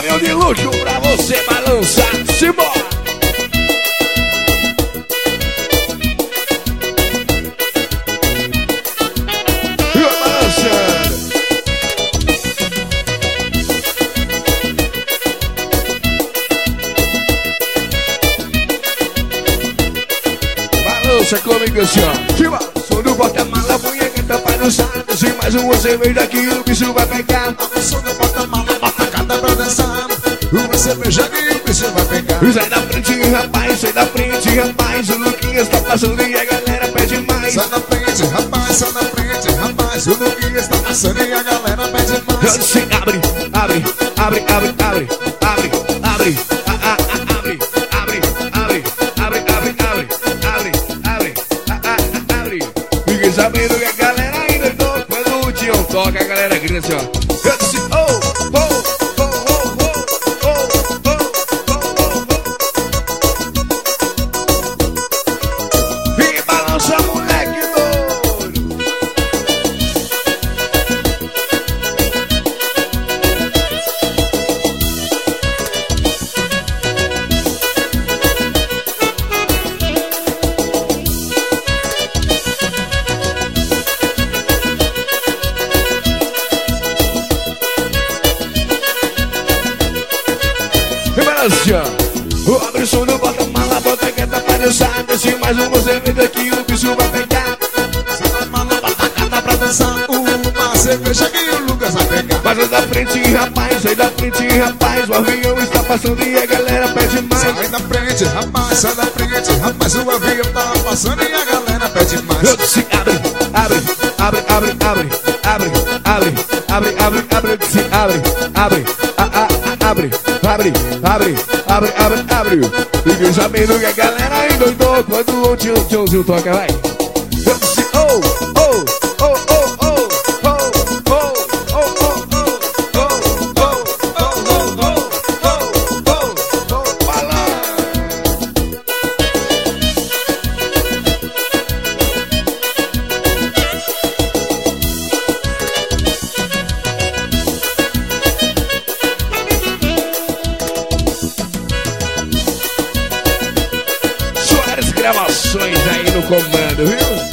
Caminhão de luxo pra você balançar. Simbora! Balança comigo assim, ó. Viva! Sou do porta-mala, punheta tá balançada. Se mais um você veio daqui, o bicho vai pegar. Sou do porta-mala, batacada pra dançar. Você beija aqui, o bicho vai pegar. Sai da frente, rapaz, sai da frente, rapaz. O Luquinhas tá passando e a galera pede mais. Sai da frente, rapaz, sai da frente, rapaz. O Luquinhas tá passando e a galera pede mais. Se abre, abre, abre, abre, abre, abre, abre, abre, abre, abre, abre, abre, abre, abre, abre, abre. Fiquem sabendo que a galera ainda toca. Quando o Tião toca, a galera grita assim, ó. Abre o som do porta-mala, bota que tá palhaçada. Se mais um você vem daqui, o bicho vai pegar. Sai da mala, batacada pra dançar. Uma cerveja que o Lucas vai pegar. Mas sai da frente, rapaz, sai da frente, rapaz. O avião está passando e a galera pede mais. Sai da frente, rapaz, sai da frente, rapaz. O avião tá passando e a galera pede mais. Eu disse abre, abre, abre, abre, abre, abre, abre, abre, abre, abre, disse abre, abre, abre, abre, abre, abre, abre, abre. Fiquem sabendo que a galera endoidou quando o tiozinho toca, vai. Eu disse oh, oh, oh, oh, oh, oh, oh, oh, oh, oh, Gravações aí no comando, viu?